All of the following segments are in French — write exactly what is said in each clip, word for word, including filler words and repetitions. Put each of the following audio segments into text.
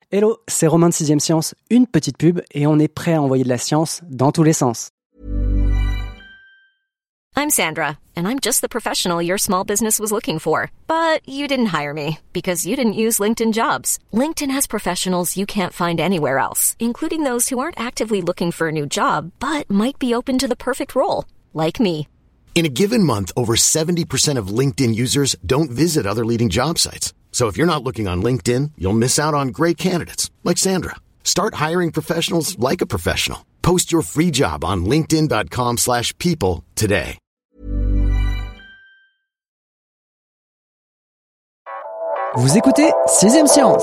Hello, c'est Romain de sixième Science, une petite pub et on est prêt à envoyer de la science dans tous les sens. I'm Sandra, and I'm just the professional your small business was looking for. But you didn't hire me because you didn't use LinkedIn Jobs. LinkedIn has professionals you can't find anywhere else, including those who aren't actively looking for a new job, but might be open to the perfect role, like me. In a given month, over seventy percent of LinkedIn users don't visit other leading job sites. So if you're not looking on LinkedIn, you'll miss out on great candidates like Sandra. Start hiring professionals like a professional. Post your free job on linkedin.com slash people today. Vous écoutez sixième Science.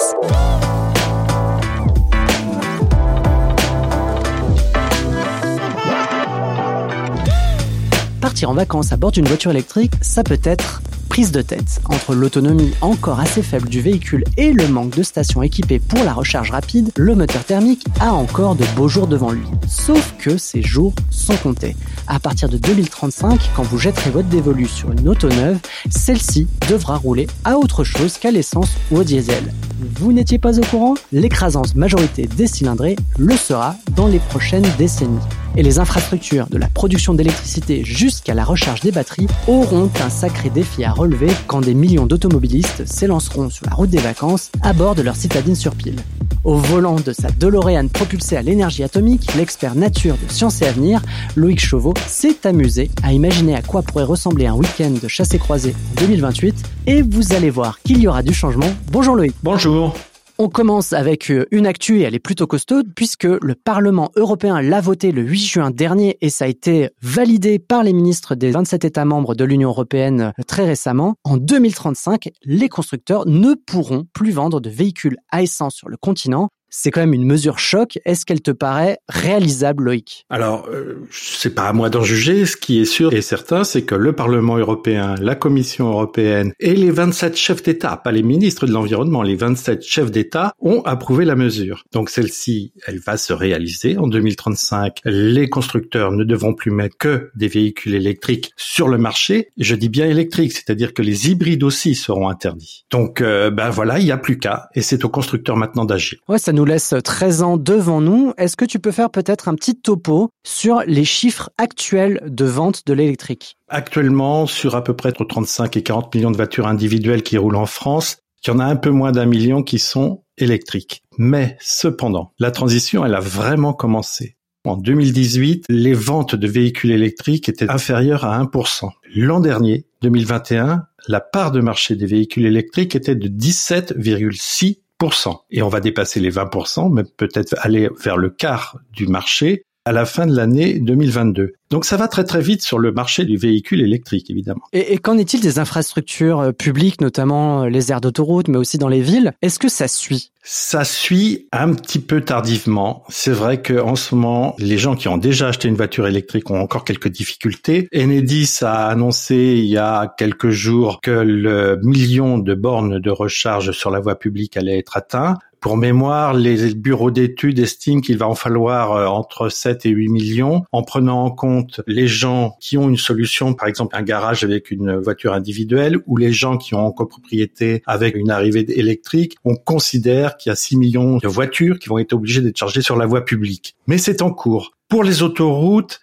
Partir en vacances à bord d'une voiture électrique, ça peut être prise de tête. Entre l'autonomie encore assez faible du véhicule et le manque de stations équipées pour la recharge rapide, le moteur thermique a encore de beaux jours devant lui. Sauf que ces jours sont comptés. À partir de deux mille trente-cinq, quand vous jetterez votre dévolu sur une auto neuve, celle-ci devra rouler à autre chose qu'à l'essence ou au diesel. Vous n'étiez pas au courant ? L'écrasante majorité des cylindrés le sera dans les prochaines décennies. Et les infrastructures de la production d'électricité jusqu'à la recharge des batteries auront un sacré défi à relever quand des millions d'automobilistes s'élanceront sur la route des vacances à bord de leur citadine sur pile. Au volant de sa DeLorean propulsée à l'énergie atomique, l'expert nature de Science et Avenir, Loïc Chauveau, s'est amusé à imaginer à quoi pourrait ressembler un week-end de chassé-croisé en deux mille vingt-huit et vous allez voir qu'il y aura du changement. Bonjour Loïc. Bonjour. On commence avec une actu et elle est plutôt costaude puisque le Parlement européen l'a voté le huit juin dernier et ça a été validé par les ministres des vingt-sept États membres de l'Union européenne très récemment. En deux mille trente-cinq, les constructeurs ne pourront plus vendre de véhicules à essence sur le continent. C'est quand même une mesure choc. Est-ce qu'elle te paraît réalisable, Loïc ? Alors, euh, c'est pas à moi d'en juger. Ce qui est sûr et certain, c'est que le Parlement européen, la Commission européenne et les vingt-sept chefs d'État, pas les ministres de l'Environnement, les vingt-sept chefs d'État ont approuvé la mesure. Donc celle-ci, elle va se réaliser. En deux mille trente-cinq, les constructeurs ne devront plus mettre que des véhicules électriques sur le marché. Je dis bien électriques, c'est-à-dire que les hybrides aussi seront interdits. Donc, euh, ben voilà, il n'y a plus qu'à. Et c'est aux constructeurs maintenant d'agir. Ouais, ça nous laisse treize ans devant nous. Est-ce que tu peux faire peut-être un petit topo sur les chiffres actuels de vente de l'électrique ? Actuellement, sur à peu près entre trente-cinq et quarante millions de voitures individuelles qui roulent en France, il y en a un peu moins d'un million qui sont électriques. Mais cependant, la transition, elle a vraiment commencé. En deux mille dix-huit, les ventes de véhicules électriques étaient inférieures à un pour cent. L'an dernier, deux mille vingt et un, la part de marché des véhicules électriques était de dix-sept virgule six pour cent. Et on va dépasser les vingt pour cent, mais peut-être aller vers le quart du marché à la fin de l'année deux mille vingt-deux. Donc ça va très très vite sur le marché du véhicule électrique, évidemment. Et, et qu'en est-il des infrastructures publiques, notamment les aires d'autoroute, mais aussi dans les villes ? Est-ce que ça suit ? Ça suit un petit peu tardivement. C'est vrai qu'en ce moment, les gens qui ont déjà acheté une voiture électrique ont encore quelques difficultés. Enedis a annoncé il y a quelques jours que le million de bornes de recharge sur la voie publique allait être atteint. Pour mémoire, les bureaux d'études estiment qu'il va en falloir entre sept et huit millions, en prenant en compte les gens qui ont une solution, par exemple un garage avec une voiture individuelle, ou les gens qui ont en copropriété avec une arrivée électrique. On considère qu'il y a six millions de voitures qui vont être obligées d'être chargées sur la voie publique. Mais c'est en cours. Pour les autoroutes,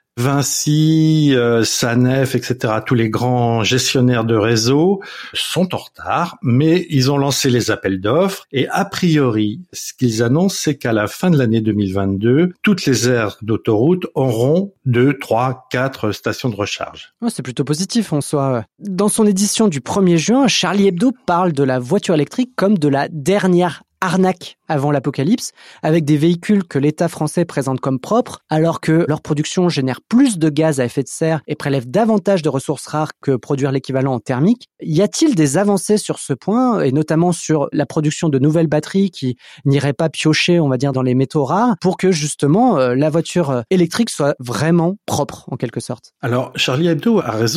Vinci, euh, Sanef, et cetera, tous les grands gestionnaires de réseau sont en retard, mais ils ont lancé les appels d'offres et a priori, ce qu'ils annoncent, c'est qu'à la fin de l'année deux mille vingt-deux, toutes les aires d'autoroute auront deux, trois, quatre stations de recharge. Oh, c'est plutôt positif en soi. Dans son édition du premier juin, Charlie Hebdo parle de la voiture électrique comme de la dernière arnaque avant l'apocalypse, avec des véhicules que l'État français présente comme propres, alors que leur production génère plus de gaz à effet de serre et prélève davantage de ressources rares que produire l'équivalent en thermique. Y a-t-il des avancées sur ce point, et notamment sur la production de nouvelles batteries qui n'iraient pas piocher, on va dire, dans les métaux rares, pour que justement euh, la voiture électrique soit vraiment propre, en quelque sorte ? Alors, Charlie Hebdo a raison.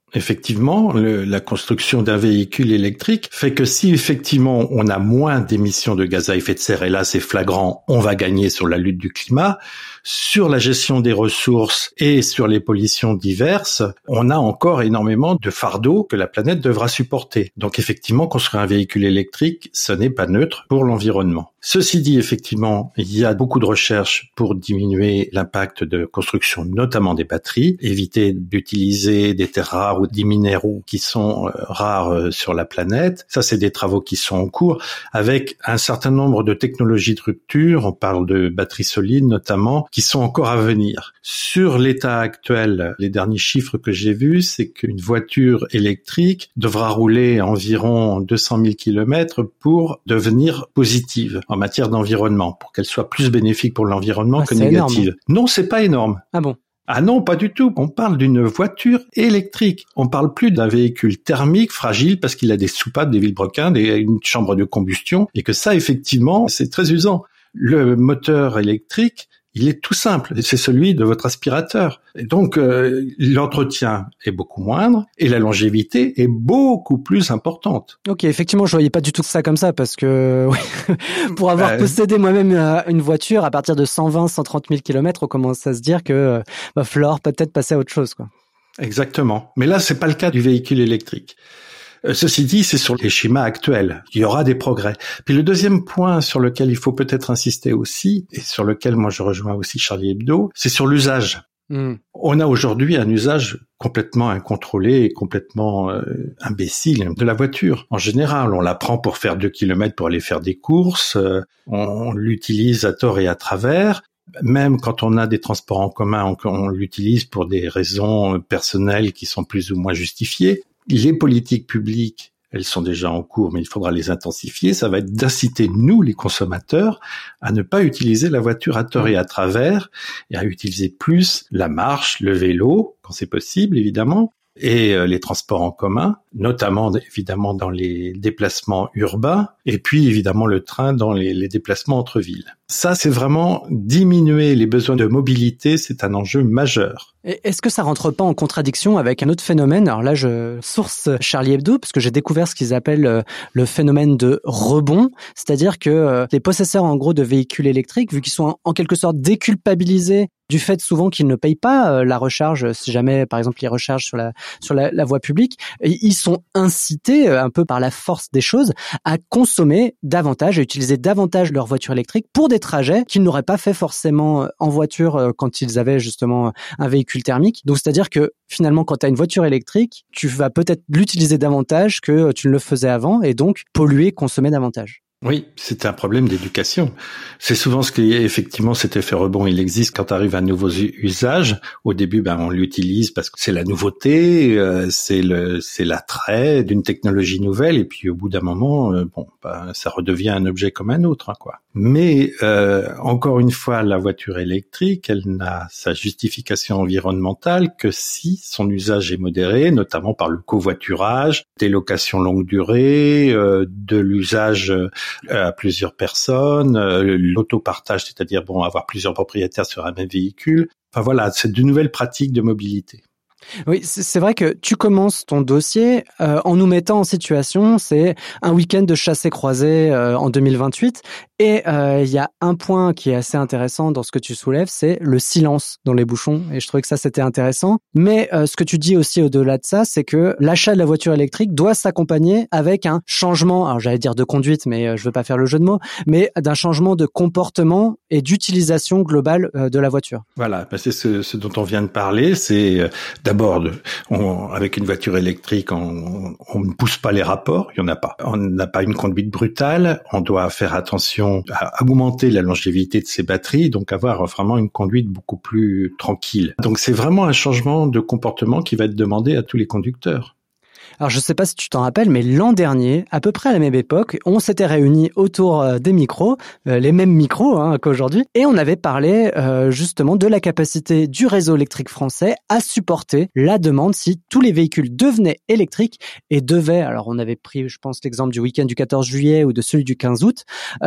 Effectivement, le, la construction d'un véhicule électrique fait que si effectivement on a moins d'émissions de gaz à effet de serre, et là c'est flagrant, on va gagner sur la lutte du climat, sur la gestion des ressources et sur les pollutions diverses, on a encore énormément de fardeaux que la planète devra supporter. Donc effectivement, construire un véhicule électrique, ce n'est pas neutre pour l'environnement. Ceci dit, effectivement, il y a beaucoup de recherches pour diminuer l'impact de construction, notamment des batteries, éviter d'utiliser des terres rares ou des minéraux qui sont rares sur la planète. Ça, c'est des travaux qui sont en cours avec un certain nombre de technologies de rupture. On parle de batteries solides notamment, qui sont encore à venir. Sur l'état actuel, les derniers chiffres que j'ai vus, c'est qu'une voiture électrique devra rouler environ deux cent mille kilomètres pour devenir positive en matière d'environnement, pour qu'elle soit plus bénéfique pour l'environnement ah, que négative. Énorme. Non, c'est pas énorme. Ah bon? Ah non, pas du tout. On parle d'une voiture électrique. On parle plus d'un véhicule thermique fragile parce qu'il a des soupapes, des vilebrequins, des, une chambre de combustion, et que ça, effectivement, c'est très usant. Le moteur électrique, il est tout simple, c'est celui de votre aspirateur. Et donc, euh, l'entretien est beaucoup moindre et la longévité est beaucoup plus importante. Ok, effectivement, je voyais pas du tout ça comme ça parce que oui, pour avoir euh... possédé moi-même une voiture, à partir de cent vingt, cent trente mille kilomètres, on commence à se dire que euh, va falloir peut-être passer à autre chose, quoi. Exactement. Mais là, c'est pas le cas du véhicule électrique. Ceci dit, c'est sur les schémas actuels. Il y aura des progrès. Puis le deuxième point sur lequel il faut peut-être insister aussi, et sur lequel moi je rejoins aussi Charlie Hebdo, c'est sur l'usage. Mmh. On a aujourd'hui un usage complètement incontrôlé et complètement euh, imbécile de la voiture. En général, on la prend pour faire deux kilomètres pour aller faire des courses, euh, on, on l'utilise à tort et à travers. Même quand on a des transports en commun, on, on l'utilise pour des raisons personnelles qui sont plus ou moins justifiées. Les politiques publiques, elles sont déjà en cours, mais il faudra les intensifier. Ça va être d'inciter, nous, les consommateurs, à ne pas utiliser la voiture à tort et à travers, et à utiliser plus la marche, le vélo, quand c'est possible, évidemment, et les transports en commun, notamment, évidemment, dans les déplacements urbains, et puis, évidemment, le train dans les, les déplacements entre villes. Ça, c'est vraiment diminuer les besoins de mobilité, c'est un enjeu majeur. Et est-ce que ça rentre pas en contradiction avec un autre phénomène? Alors là, je source Charlie Hebdo, parce que j'ai découvert ce qu'ils appellent le phénomène de rebond, c'est-à-dire que les possesseurs, en gros, de véhicules électriques, vu qu'ils sont en quelque sorte déculpabilisés du fait souvent qu'ils ne payent pas la recharge, si jamais, par exemple, ils rechargent sur la sur la, la voie publique, ils sont incités, un peu par la force des choses, à consommer davantage, à utiliser davantage leur voiture électrique pour des trajets qu'ils n'auraient pas fait forcément en voiture quand ils avaient justement un véhicule thermique. Donc, c'est-à-dire que finalement, quand tu as une voiture électrique, tu vas peut-être l'utiliser davantage que tu ne le faisais avant et donc polluer, consommer davantage. Oui, c'est un problème d'éducation. C'est souvent ce qui est, effectivement, cet effet rebond, il existe quand arrive un nouveau usage. Au début, ben, on l'utilise parce que c'est la nouveauté, euh, c'est le, c'est l'attrait d'une technologie nouvelle, et puis au bout d'un moment, euh, bon, ben, ça redevient un objet comme un autre, hein, quoi. Mais, euh, encore une fois, la voiture électrique, elle n'a sa justification environnementale que si son usage est modéré, notamment par le covoiturage, des locations longue durée, euh, de l'usage à plusieurs personnes, euh, l'autopartage, c'est-à-dire bon avoir plusieurs propriétaires sur un même véhicule. Enfin voilà, c'est de nouvelles pratiques de mobilité. Oui, c'est vrai que tu commences ton dossier euh, en nous mettant en situation, c'est un week-end de chassé-croisé euh, en deux mille vingt-huit, et il euh, y a un point qui est assez intéressant dans ce que tu soulèves, c'est le silence dans les bouchons, et je trouvais que ça c'était intéressant. Mais euh, ce que tu dis aussi au-delà de ça, c'est que l'achat de la voiture électrique doit s'accompagner avec un changement, alors j'allais dire de conduite, mais euh, je veux pas faire le jeu de mots, mais d'un changement de comportement et d'utilisation globale euh, de la voiture. Voilà, ben c'est ce, ce dont on vient de parler, c'est euh, d'abord, on, avec une voiture électrique, on, on ne pousse pas les rapports, il y en a pas. On n'a pas une conduite brutale, on doit faire attention à augmenter la longévité de ces batteries, donc avoir vraiment une conduite beaucoup plus tranquille. Donc c'est vraiment un changement de comportement qui va être demandé à tous les conducteurs. Alors, je sais pas si tu t'en rappelles, mais l'an dernier, à peu près à la même époque, on s'était réunis autour euh, des micros, euh, les mêmes micros hein, qu'aujourd'hui, et on avait parlé euh, justement de la capacité du réseau électrique français à supporter la demande si tous les véhicules devenaient électriques et devaient, alors on avait pris, je pense, l'exemple du week-end du quatorze juillet ou de celui du quinze août,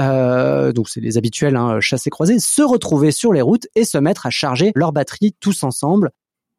euh, donc c'est les habituels hein, chassés-croisés, se retrouver sur les routes et se mettre à charger leurs batteries tous ensemble.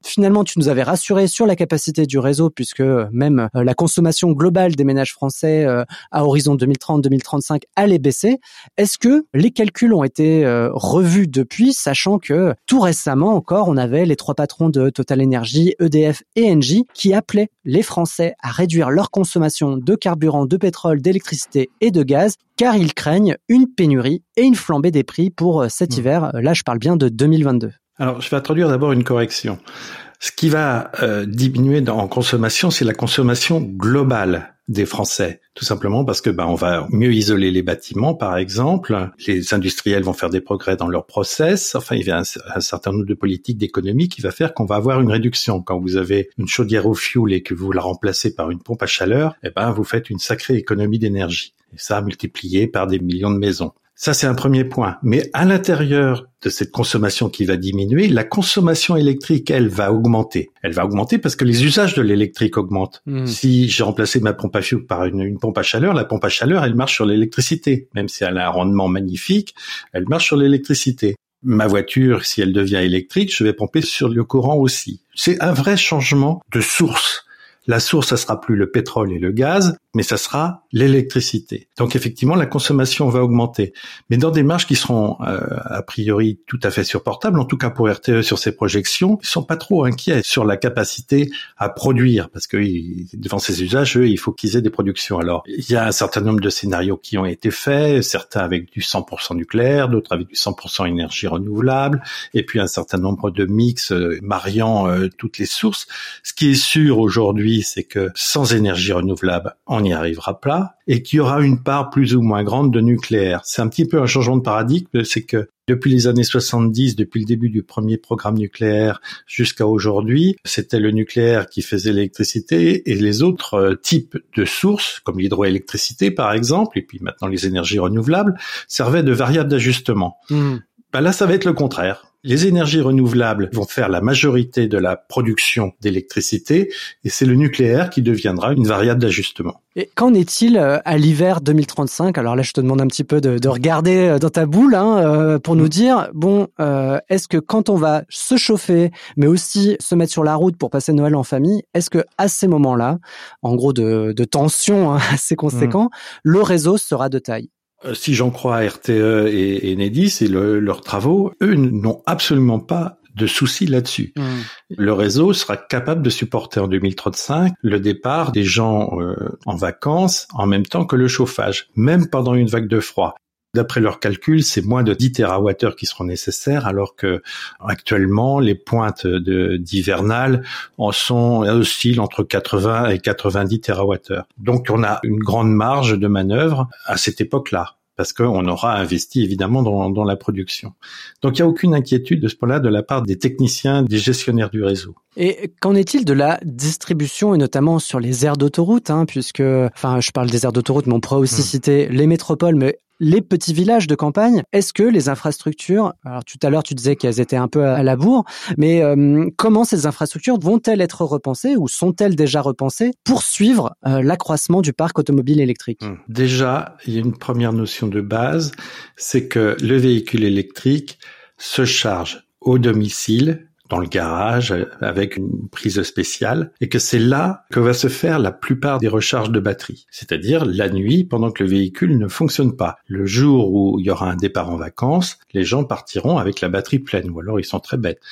finalement, tu nous avais rassuré sur la capacité du réseau puisque même euh, la consommation globale des ménages français euh, à horizon deux mille trente deux mille trente-cinq allait baisser. Est-ce que les calculs ont été euh, revus depuis, sachant que tout récemment encore, on avait les trois patrons de Total Energy, E D F et Engie qui appelaient les Français à réduire leur consommation de carburant, de pétrole, d'électricité et de gaz, car ils craignent une pénurie et une flambée des prix pour cet hiver. Là, je parle bien de deux mille vingt-deux. Alors, je vais introduire d'abord une correction. Ce qui va euh, diminuer dans, en consommation, c'est la consommation globale des Français. Tout simplement parce que ben on va mieux isoler les bâtiments, par exemple. Les industriels vont faire des progrès dans leur process. Enfin, il y a un, un certain nombre de politiques d'économie qui va faire qu'on va avoir une réduction. Quand vous avez une chaudière au fioul et que vous la remplacez par une pompe à chaleur, eh ben vous faites une sacrée économie d'énergie. Et ça multiplié par des millions de maisons. Ça, c'est un premier point. Mais à l'intérieur de cette consommation qui va diminuer, la consommation électrique, elle, va augmenter. Elle va augmenter parce que les usages de l'électrique augmentent. Mmh. Si j'ai remplacé ma pompe à fioul par une, une pompe à chaleur, la pompe à chaleur, elle marche sur l'électricité. Même si elle a un rendement magnifique, elle marche sur l'électricité. Ma voiture, si elle devient électrique, je vais pomper sur le courant aussi. C'est un vrai changement de source. La source, ça sera plus le pétrole et le gaz, mais ça sera l'électricité. Donc effectivement, la consommation va augmenter, mais dans des marges qui seront euh, a priori tout à fait supportables. En tout cas pour R T E sur ses projections, ils sont pas trop inquiets sur la capacité à produire, parce que ils, devant ces usages, eux, il faut qu'ils aient des productions. Alors il y a un certain nombre de scénarios qui ont été faits, certains avec du cent pour cent nucléaire, d'autres avec du cent pour cent énergie renouvelable, et puis un certain nombre de mix euh, mariant euh, toutes les sources. Ce qui est sûr aujourd'hui, c'est que sans énergie renouvelable, on n'y arrivera pas, et qu'il y aura une part plus ou moins grande de nucléaire. C'est un petit peu un changement de paradigme, c'est que depuis les années soixante-dix, depuis le début du premier programme nucléaire jusqu'à aujourd'hui, c'était le nucléaire qui faisait l'électricité et les autres euh, types de sources, comme l'hydroélectricité par exemple, et puis maintenant les énergies renouvelables, servaient de variable d'ajustement. Mmh. Ben là, ça va être le contraire. Les énergies renouvelables vont faire la majorité de la production d'électricité et c'est le nucléaire qui deviendra une variable d'ajustement. Et qu'en est-il à l'hiver deux mille trente-cinq ? Alors là, je te demande un petit peu de, de regarder dans ta boule hein, pour nous dire, bon, euh, est-ce que quand on va se chauffer, mais aussi se mettre sur la route pour passer Noël en famille, est-ce que à ces moments-là, en gros de, de tension hein, assez conséquent, mmh. le réseau sera de taille ? Si j'en crois à R T E et Enedis et le, leurs travaux, eux n'ont absolument pas de soucis là-dessus. Mmh. Le réseau sera capable de supporter en deux mille trente-cinq le départ des gens euh, en vacances en même temps que le chauffage, même pendant une vague de froid. D'après leurs calculs, c'est moins de dix térawattheures qui seront nécessaires, alors que actuellement, les pointes de, d'hivernales en sont, oscillent entre quatre-vingts et quatre-vingt-dix térawattheures. Donc, on a une grande marge de manœuvre à cette époque-là, parce qu'on aura investi évidemment dans, dans la production. Donc, il n'y a aucune inquiétude de ce point-là de la part des techniciens, des gestionnaires du réseau. Et qu'en est-il de la distribution et notamment sur les aires d'autoroute, hein, puisque, enfin, je parle des aires d'autoroute, mais on pourrait aussi mmh. citer les métropoles, mais les petits villages de campagne. Est-ce que les infrastructures, alors tout à l'heure tu disais qu'elles étaient un peu à la bourre, mais euh, comment ces infrastructures vont-elles être repensées ou sont-elles déjà repensées pour suivre euh, l'accroissement du parc automobile électrique ? Déjà, il y a une première notion de base, c'est que le véhicule électrique se charge au domicile, dans le garage, avec une prise spéciale, et que c'est là que va se faire la plupart des recharges de batterie. C'est-à-dire la nuit, pendant que le véhicule ne fonctionne pas. Le jour où il y aura un départ en vacances, les gens partiront avec la batterie pleine, ou alors ils sont très bêtes.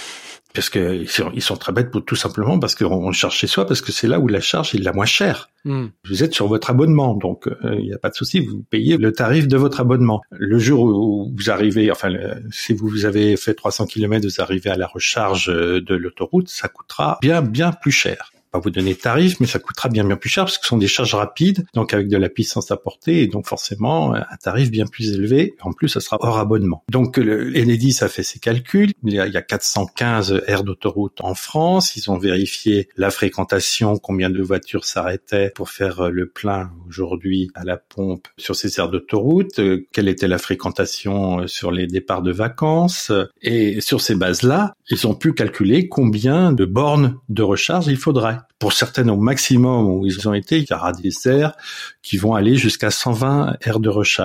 Parce que ils sont, ils sont très bêtes pour tout simplement parce qu'on charge chez soi, parce que c'est là où la charge est la moins chère. Mmh. Vous êtes sur votre abonnement, donc il euh, n'y a pas de souci, vous payez le tarif de votre abonnement. Le jour où vous arrivez, enfin, le, si vous avez fait trois cents kilomètres, vous arrivez à la recharge de l'autoroute, ça coûtera bien, bien plus cher. Pas vous donner de tarif, mais ça coûtera bien bien plus cher parce que ce sont des charges rapides, donc avec de la puissance apportée, et donc forcément un tarif bien plus élevé. En plus, ça sera hors abonnement. Donc Enedis a fait ses calculs. Il y a, il y a quatre cent quinze aires d'autoroute en France. Ils ont vérifié la fréquentation, combien de voitures s'arrêtaient pour faire le plein aujourd'hui à la pompe sur ces aires d'autoroute, quelle était la fréquentation sur les départs de vacances. Et sur ces bases-là, ils ont pu calculer combien de bornes de recharge il faudrait. Pour certaines, au maximum où ils ont été, il y aura des aires qui vont aller jusqu'à cent vingt aires de recharge.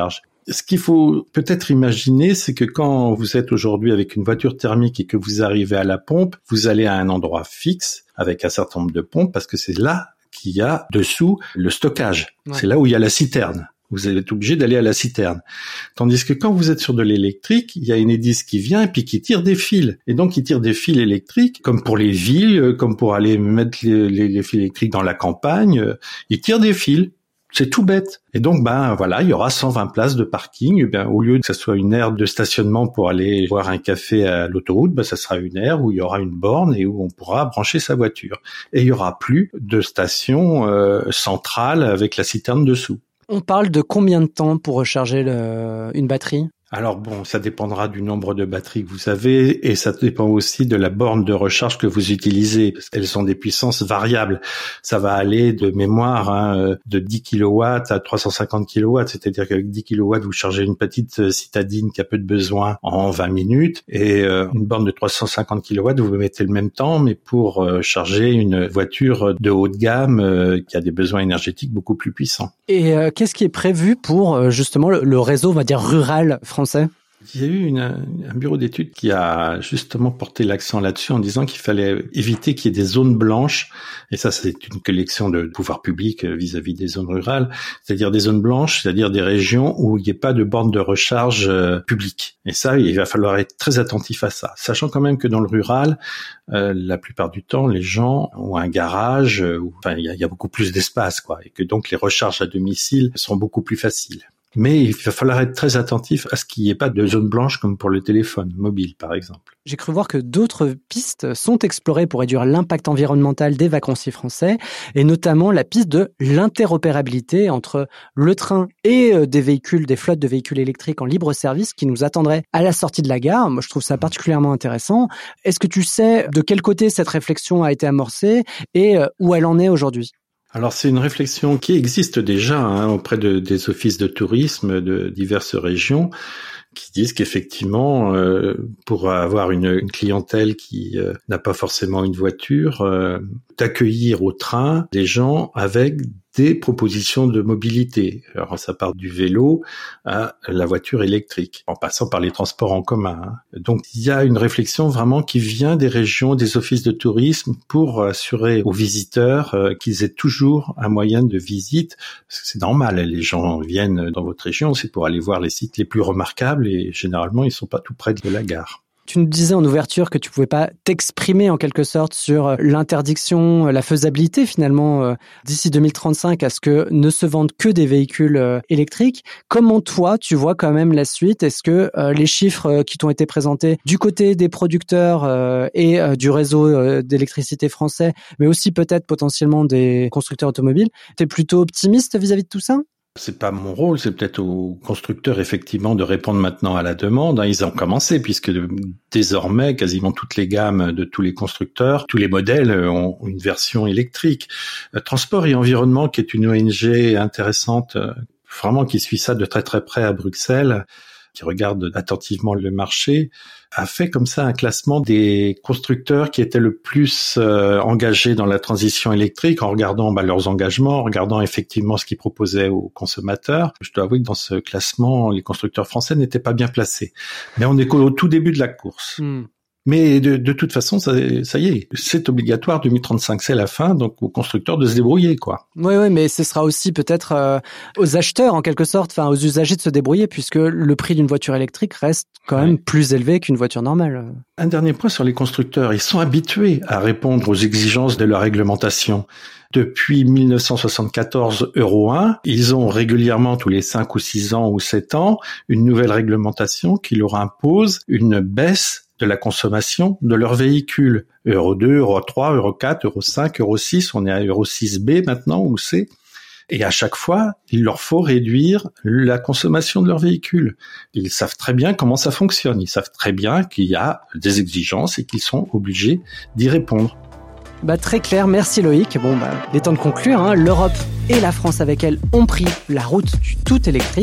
Ce qu'il faut peut-être imaginer, c'est que quand vous êtes aujourd'hui avec une voiture thermique et que vous arrivez à la pompe, vous allez à un endroit fixe avec un certain nombre de pompes parce que c'est là qu'il y a dessous le stockage. Ouais. C'est là où il y a la citerne. Vous êtes obligé d'aller à la citerne. Tandis que quand vous êtes sur de l'électrique, il y a Enedis qui vient et puis qui tire des fils. Et donc, il tire des fils électriques, comme pour les villes, comme pour aller mettre les, les, les fils électriques dans la campagne. Il tire des fils. C'est tout bête. Et donc, ben voilà, il y aura cent vingt places de parking. Et ben, au lieu que ce soit une aire de stationnement pour aller boire un café à l'autoroute, ben ça sera une aire où il y aura une borne et où on pourra brancher sa voiture. Et il y aura plus de station euh, centrale avec la citerne dessous. On parle de combien de temps pour recharger le, une batterie ? Alors bon, ça dépendra du nombre de batteries que vous avez et ça dépend aussi de la borne de recharge que vous utilisez parce qu'elles sont des puissances variables. Ça va aller de mémoire hein, de dix kilowatts à trois cent cinquante kilowatts, c'est-à-dire qu'avec dix kilowatts, vous chargez une petite citadine qui a peu de besoin en vingt minutes et euh, une borne de trois cent cinquante kilowatts, vous mettez le même temps mais pour euh, charger une voiture de haut de gamme euh, qui a des besoins énergétiques beaucoup plus puissants. Et euh, qu'est-ce qui est prévu pour euh, justement le, le réseau, on va dire, rural français ? Il y a eu une, un bureau d'études qui a justement porté l'accent là-dessus en disant qu'il fallait éviter qu'il y ait des zones blanches. Et ça, c'est une collection de pouvoirs publics vis-à-vis des zones rurales. C'est-à-dire des zones blanches, c'est-à-dire des régions où il n'y ait pas de borne de recharge euh, publique. Et ça, il va falloir être très attentif à ça. Sachant quand même que dans le rural, euh, la plupart du temps, les gens ont un garage, euh, où, enfin, il y a, il y a beaucoup plus d'espace, quoi. Et que donc les recharges à domicile sont beaucoup plus faciles. Mais il va falloir être très attentif à ce qu'il n'y ait pas de zone blanche comme pour le téléphone mobile, par exemple. J'ai cru voir que d'autres pistes sont explorées pour réduire l'impact environnemental des vacanciers français, et notamment la piste de l'interopérabilité entre le train et des véhicules, des flottes de véhicules électriques en libre service qui nous attendraient à la sortie de la gare. Moi, je trouve ça particulièrement intéressant. Est-ce que tu sais de quel côté cette réflexion a été amorcée et où elle en est aujourd'hui ? Alors c'est une réflexion qui existe déjà hein, auprès de, des offices de tourisme de diverses régions qui disent qu'effectivement, euh, pour avoir une, une clientèle qui euh, n'a pas forcément une voiture, euh, d'accueillir au train des gens avec des propositions de mobilité. Alors ça part du vélo à la voiture électrique, en passant par les transports en commun. Hein. Donc il y a une réflexion vraiment qui vient des régions, des offices de tourisme pour assurer aux visiteurs euh, qu'ils aient toujours un moyen de visite. Parce que c'est normal, les gens viennent dans votre région, c'est pour aller voir les sites les plus remarquables et généralement ils sont pas tout près de la gare. Tu nous disais en ouverture que tu pouvais pas t'exprimer en quelque sorte sur l'interdiction, la faisabilité finalement d'ici deux mille trente-cinq à ce que ne se vendent que des véhicules électriques. Comment toi, tu vois quand même la suite ? Est-ce que les chiffres qui t'ont été présentés du côté des producteurs et du réseau d'électricité français, mais aussi peut-être potentiellement des constructeurs automobiles, t'es plutôt optimiste vis-à-vis de tout ça ? C'est pas mon rôle, c'est peut-être aux constructeurs effectivement de répondre maintenant à la demande. Ils ont commencé puisque désormais quasiment toutes les gammes de tous les constructeurs, tous les modèles ont une version électrique. Transport et Environnement, qui est une O N G intéressante, vraiment qui suit ça de très très près à Bruxelles, qui regarde attentivement le marché, a fait comme ça un classement des constructeurs qui étaient le plus euh, engagés dans la transition électrique en regardant bah, leurs engagements, en regardant effectivement ce qu'ils proposaient aux consommateurs. Je dois avouer que dans ce classement, les constructeurs français n'étaient pas bien placés. Mais on est au tout début de la course. Mmh. Mais de, de toute façon, ça, ça y est, c'est obligatoire, deux mille trente-cinq, c'est la fin, donc aux constructeurs de se débrouiller, quoi. Oui, oui, mais ce sera aussi peut-être euh, aux acheteurs, en quelque sorte, enfin aux usagers de se débrouiller, puisque le prix d'une voiture électrique reste quand ouais. même plus élevé qu'une voiture normale. Un dernier point sur les constructeurs, ils sont habitués à répondre aux exigences de leur réglementation. Depuis mille neuf cent soixante-quatorze, Euro un, ils ont régulièrement, tous les cinq ou six ans ou sept ans, une nouvelle réglementation qui leur impose une baisse de la consommation de leurs véhicules. Euro deux, Euro trois, Euro quatre, Euro cinq, Euro six, on est à Euro six B maintenant, ou C. Et à chaque fois, il leur faut réduire la consommation de leurs véhicules. Ils savent très bien comment ça fonctionne. Ils savent très bien qu'il y a des exigences et qu'ils sont obligés d'y répondre. Bah, très clair, merci Loïc. Bon, bah, il est temps de conclure, hein. L'Europe et la France avec elle ont pris la route du tout électrique.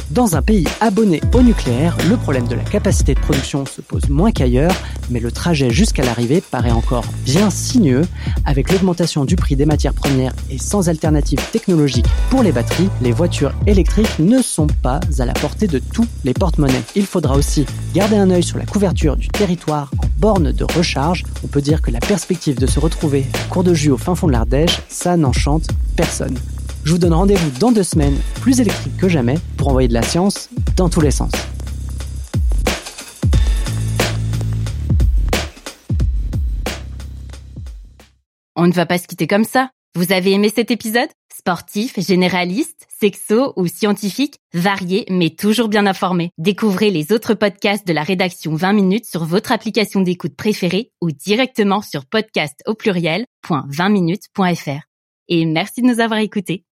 Dans un pays abonné au nucléaire, le problème de la capacité de production se pose moins qu'ailleurs, mais le trajet jusqu'à l'arrivée paraît encore bien sinueux. Avec l'augmentation du prix des matières premières et sans alternative technologique pour les batteries, les voitures électriques ne sont pas à la portée de tous les porte-monnaies. Il faudra aussi garder un œil sur la couverture du territoire en borne de recharge. On peut dire que la perspective de se retrouver à court de jus au fin fond de l'Ardèche, ça n'enchante personne. Je vous donne rendez-vous dans deux semaines, plus électrique que jamais, pour envoyer de la science dans tous les sens. On ne va pas se quitter comme ça. Vous avez aimé cet épisode ? Sportif, généraliste, sexo ou scientifique, varié mais toujours bien informé. Découvrez les autres podcasts de la rédaction vingt minutes sur votre application d'écoute préférée ou directement sur podcast au pluriel point vingt minutes point f r. Et merci de nous avoir écoutés.